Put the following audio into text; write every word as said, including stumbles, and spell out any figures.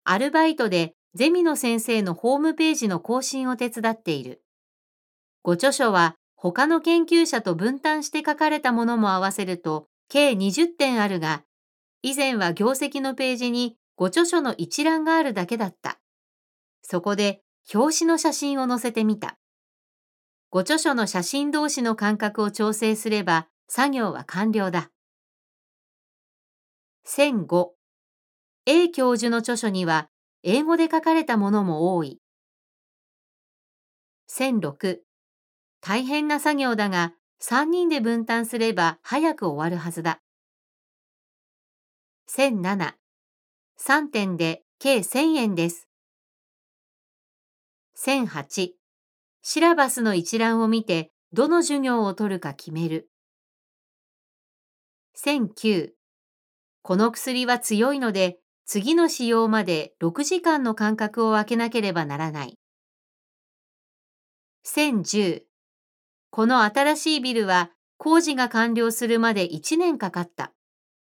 アルバイトでゼミの先生のホームページの更新を手伝っている。ご著書は他の研究者と分担して書かれたものも合わせると計にじゅってんあるが、以前は業績のページにご著書の一覧があるだけだった。そこで表紙の写真を載せてみた。ご著書の写真同士の間隔を調整すれば作業は完了だ。せんご、A 教授の著書には英語で書かれたものも多い。せんろく、大変な作業だがさんにんで分担すれば早く終わるはずだ。せんなな、さんてんで計せんえんです。せんはち、シラバスの一覧を見てどの授業を取るか決める。せんきゅう、この薬は強いので次の使用までろくじかんの間隔を空けなければならない。せんじゅう、この新しいビルは工事が完了するまでいちねんかかった。